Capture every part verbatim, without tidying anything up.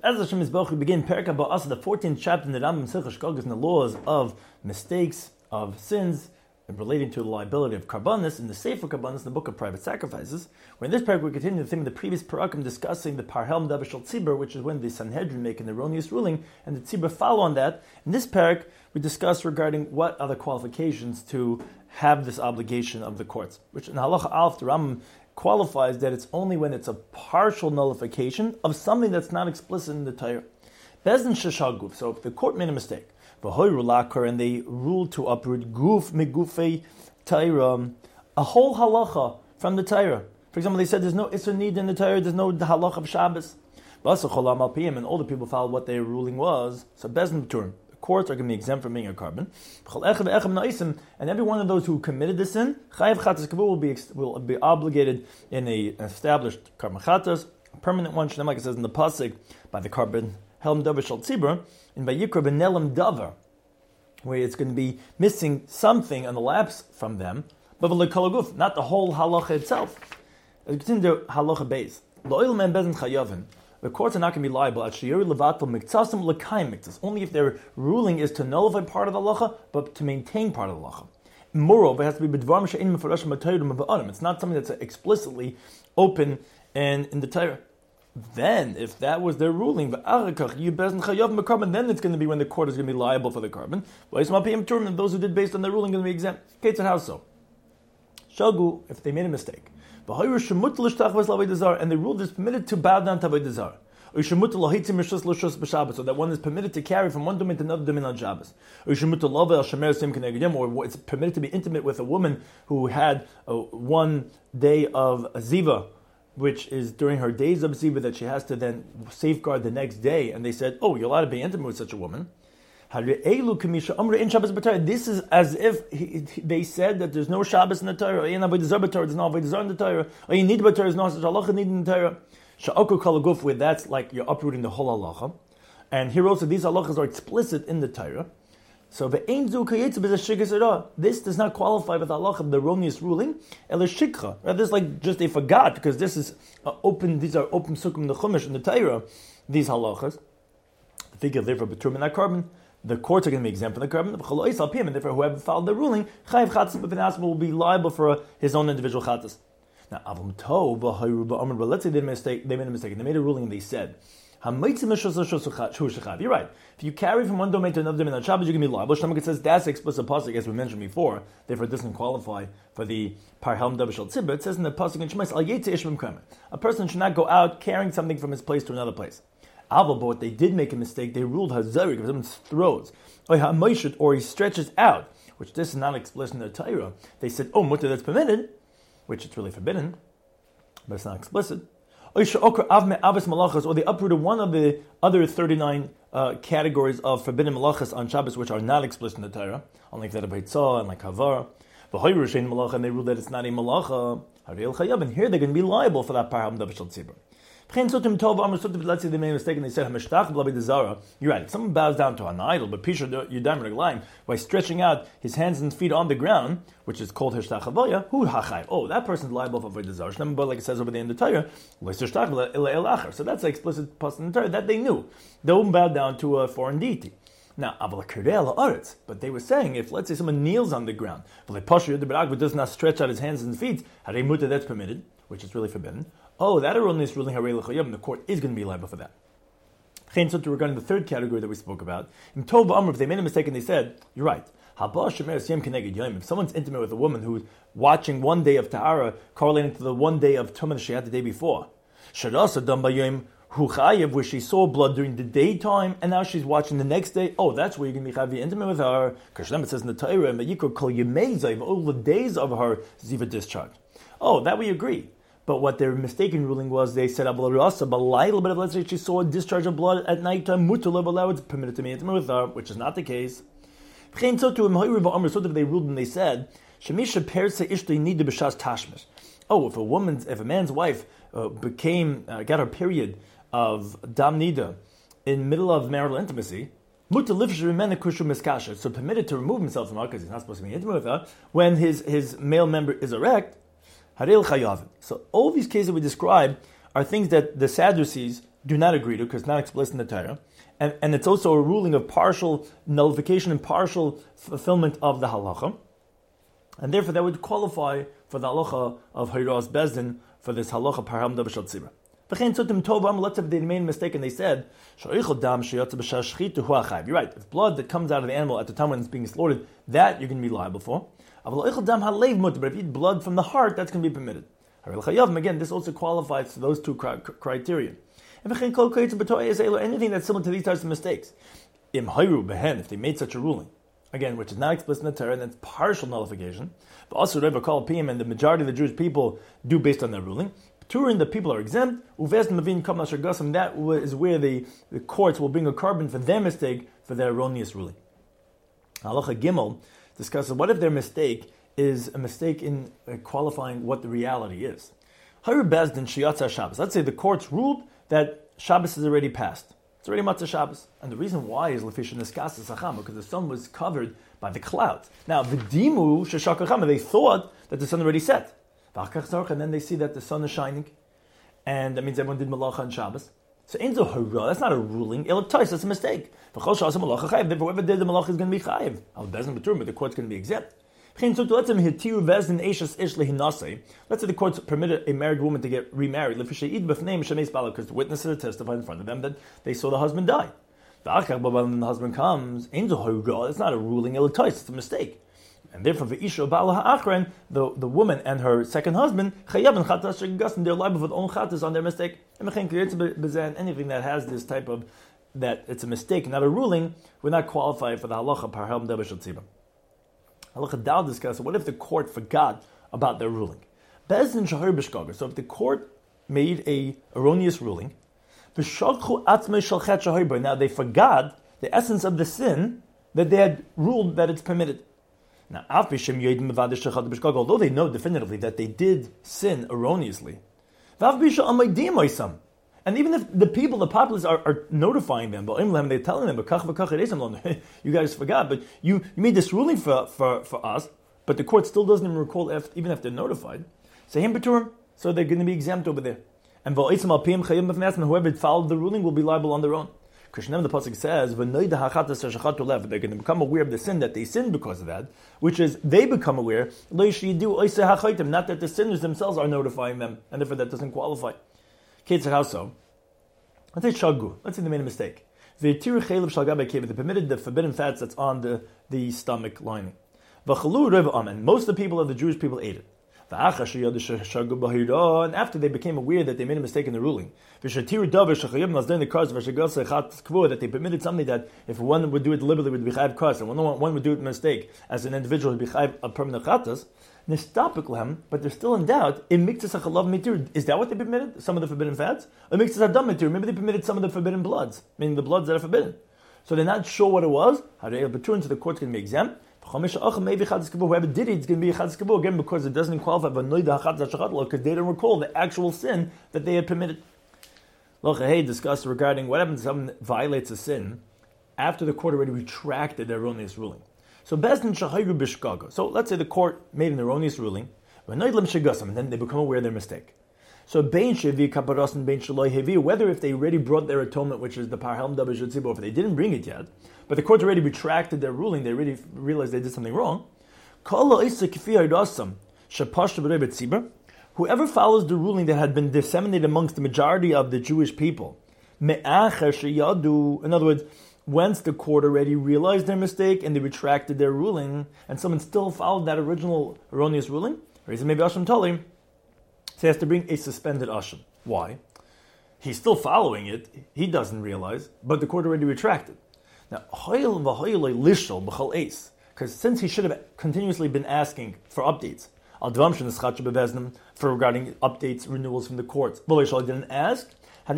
As Hashem is Baruch, we begin Perek Ba'asa, the fourteenth chapter in the Rambam Silchos Shkogas, in the laws of mistakes, of sins, and relating to the liability of karbanis in the Sefer Karbanis, in the book of private sacrifices. Where in this parak we continue the theme of the previous parakim discussing the Parhelm Dabashal Tzibur, which is when the Sanhedrin make an erroneous ruling, and the Tzibur follow on that. In this parak, we discuss regarding what are the qualifications to have this obligation of the courts, which in Halacha Aleph, the Rambam qualifies that it's only when it's a partial nullification of something that's not explicit in the Torah. Bezdin sheshaguf. So if the court made a mistake, and they ruled to uproot guf megufei Torah, a whole halacha from the Torah. For example, they said there's no isur need in the Torah, there's no halacha of Shabbos. And all the people followed what their ruling was. So Bezdin Turim. Courts are going to be exempt from being a carbon, and every one of those who committed the sin, will be will be obligated in a established carbon chatas, a permanent one. Like it says in the pasuk by the carbon helm davar shel tzibur, and by yikra benelam davar, where it's going to be missing something on the lapse from them, but not the whole halacha itself. It's in the halacha base. The courts are not going to be liable at shiyuri levatel miktasim lekayim miktas, only if their ruling is to nullify part of the halacha, but to maintain part of the halacha. Moreover, it has to be b'dvarim she'ein mefarashim b'Torah b'Adam. It's not something that's explicitly open and in the Torah. Then, if that was their ruling, then it's going to be when the court is going to be liable for the carbon. And those who did based on their ruling are going to be exempt. Kates and how so? Shagu, if they made a mistake. And the rule is permitted to bow down to Avodah Zarah. So that one is permitted to carry from one domain to another domain on Shabbos. Or it's permitted to be intimate with a woman who had a one day of Ziva, which is during her days of Ziva that she has to then safeguard the next day. And they said, oh, you're allowed to be intimate with such a woman. This is as if he, they said that there's no Shabbos in the Torah, or there's no Avodah Zarah in the Torah, or you need the Torah, there's no halacha need in the Torah. Sha'oku kalaguf, where that's like you're uprooting the whole halacha. And here also, these halachas are explicit in the Torah. So this does not qualify with halacha of the erroneous ruling. Rather, it's like just they forgot, because this is uh, open. These are open sukkim in the Chumash in the Torah. These halachas, I think you're there for betrum and that carbon. The courts are going to be exempt from the carbon, and therefore whoever followed the ruling, will be liable for his own individual chatas. Now, but let's say they made a mistake. They made a mistake, and they made a ruling, and they said, "You're right. If you carry from one domain to another domain on Shabbos, you're going to be liable." It says that's explicit pasuk, as we mentioned before. Therefore, it doesn't qualify for the parhelm dabashal tzibur. It says in the pasuk in Shemais, "Al yetze ish b'mkremer." A person should not go out carrying something from his place to another place. But what they did make a mistake, they ruled hazarik, if someone throws, or he stretches out, which this is not explicit in the Torah. They said, oh, mutter, that's permitted, which it's really forbidden, but it's not explicit. Or they uprooted one of the other thirty-nine uh, categories of forbidden malachas on Shabbos, which are not explicit in the Torah, unlike that of Heitzah and like Havar. And they ruled that it's not a malacha. And here they're going to be liable for that parham dabashal tzibur. Let's say they made a mistake and they said, you're right, if someone bows down to an idol, but Pisha Yudam Reglaim, by stretching out his hands and feet on the ground, which is called Hishtach Havaya, who hachai? Oh, that person's liable for Avodah Zarah. But like it says over there in the Torah, so that's an explicit passage in the Torah that they knew. They wouldn't bow down to a foreign deity. Now, but they were saying, if let's say someone kneels on the ground, but does not stretch out his hands and feet, that's permitted, which is really forbidden. Oh, that erroneous ruling, and the court is going to be liable for that. So regarding the third category that we spoke about, if they made a mistake and they said, you're right, if someone's intimate with a woman who's watching one day of Tahara correlating to the one day of Tumah she had the day before, where she saw blood during the daytime, and now she's watching the next day. Oh, that's where you're going to be intimate with her. Because it says in the Torah, all the days of her ziva discharge. Oh, that we agree. But what their mistaken ruling was, they said, but let's say she saw a discharge of blood at night time, it's permitted to be intimate with her, which is not the case. So they ruled and they said, oh, if a woman's, if a man's wife uh, became, uh, got her period of dam nida in middle of marital intimacy, so permitted to remove himself from her because he's not supposed to be intimate with her when his, his male member is erect. So all these cases we describe are things that the Sadducees do not agree to, because it's not explicit in the Torah. And, and it's also a ruling of partial nullification and partial fulfillment of the halacha. And therefore that would qualify for the halacha of Hayras Bezdin for this halacha parham dav shel tzibra. Let's say they made a mistake and they said, you're right, if blood that comes out of the animal at the time when it's being slaughtered, that you're going to be liable for. But if you eat blood from the heart, that's going to be permitted. Again, this also qualifies to those two criteria. Anything that's similar to these types of mistakes. If they made such a ruling, again, which is not explicit in the Torah, and it's partial nullification, but also Reva call P M, and the majority of the Jewish people do based on that ruling. Turin, the people are exempt. Uvest Mavin Kam Asher Gasam, that is where the, the courts will bring a carbon for their mistake, for their erroneous ruling. Halacha Gimel discusses what if their mistake is a mistake in uh, qualifying what the reality is. Hayr Bezdin Shiyatza Shabbos. Let's say the courts ruled that Shabbos is already passed. It's already Matzah Shabbos. And the reason why is Lefisha Niskas Sacham, because the sun was covered by the clouds. Now, V'dimu Sheshakacham, they thought that the sun already set. And then they see that the sun is shining. And that means everyone did Malacha on Shabbos. So, Enzo Hara, that's not a ruling. That's a mistake. Therefore, whoever did the Malacha is going to be Chayiv. Al Bezin B'tur, but the court's going to be exempt. Let's say the courts permitted a married woman to get remarried because the witnesses testified in front of them that they saw the husband die. When the husband comes, it's not a ruling, it's a mistake. And therefore, the, the woman and her second husband, they're liable for their own chattas on their mistake. Anything that has this type of, that it's a mistake, not a ruling, we're not qualified for the halacha parham davar shel tzibra. Halacha Dal discusses what if the court forgot about their ruling. Bezdin shahar b'shgaga. So if the court made a erroneous ruling, now they forgot the essence of the sin that they had ruled that it's permitted. Now, although they know definitively that they did sin erroneously, and even if the people, the populace, are, are notifying them, they're telling them, you guys forgot, but you, you made this ruling for, for, for us, but the court still doesn't even recall, if, even if they're notified. So they're going to be exempt over there. And whoever followed the ruling will be liable on their own. Krishna, the pasuk says, they're going to become aware of the sin that they sinned because of that, which is they become aware, not that the sinners themselves are notifying them, and therefore that doesn't qualify. How so? Let's say shagu. Let's say they made a mistake. They permitted the forbidden fats that's on the, the stomach lining. And most of the people of the Jewish people ate it. And after they became aware that they made a mistake in the ruling, that they permitted something that if one would do it deliberately would be chayav kos, and one, one would do it in mistake as an individual would be chayav a permanent chatas, but they're still in doubt. Is that what they permitted? Some of the forbidden fats? Or maybe they permitted some of the forbidden bloods, meaning the bloods that are forbidden. So they're not sure what it was. So the court's going to be exempt. Whoever did it, it's going to be a chatzis kabur again because it doesn't qualify because they don't recall the actual sin that they had permitted. Hey discussed regarding what happens if someone violates a sin after the court already retracted their erroneous ruling. So Bezdin shahayru b'shgaga. So let's say the court made an erroneous ruling, and then they become aware of their mistake. So bein shevi kaparas and bein shaloi hevi, whether if they already brought their atonement, which is the parham davar shel tzibra, if they didn't bring it yet, but the court already retracted their ruling, they already realized they did something wrong. Whoever follows the ruling that had been disseminated amongst the majority of the Jewish people, in other words, once the court already realized their mistake and they retracted their ruling, and someone still followed that original erroneous ruling, or maybe Asham Tali, so he has to bring a suspended Asham. Why? He's still following it, he doesn't realize, but the court already retracted. Now, because since he should have continuously been asking for updates, for regarding updates, renewals from the courts, but he didn't ask. So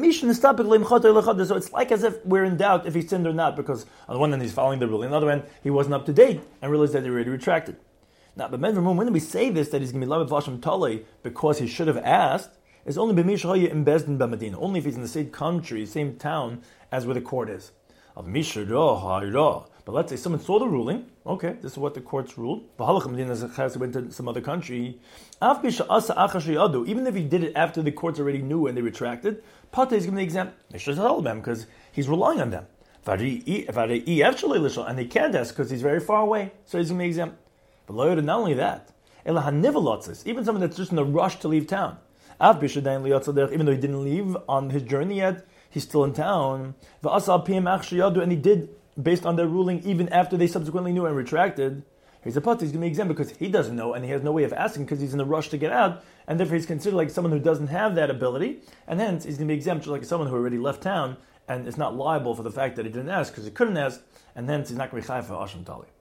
it's like as if we're in doubt if he sinned or not, because on the one hand he's following the ruling, on the other hand he wasn't up to date and realized that he already retracted. Now, but when we say this, that he's going to be Lamed Vasham Tale because he should have asked, is only in Bezdin B'Medina, only if he's in the same country, same town as where the court is. Of Mishra Ha'ira. But let's say someone saw the ruling. Okay, this is what the courts ruled. Even into some other country. Even if he did it after the courts already knew and they retracted, Pata is giving the example. Because he's relying on them. And they can't ask because he's very far away. So he's giving the example. But not only that, even someone that's just in a rush to leave town. Even though he didn't leave on his journey yet, he's still in town. And he did, based on their ruling, even after they subsequently knew and retracted. He's a put, he's going to be exempt because he doesn't know and he has no way of asking because he's in a rush to get out, and therefore he's considered like someone who doesn't have that ability, and hence he's going to be exempt just like someone who already left town and is not liable for the fact that he didn't ask because he couldn't ask, and hence he's not going to be chayav for Asham Tali.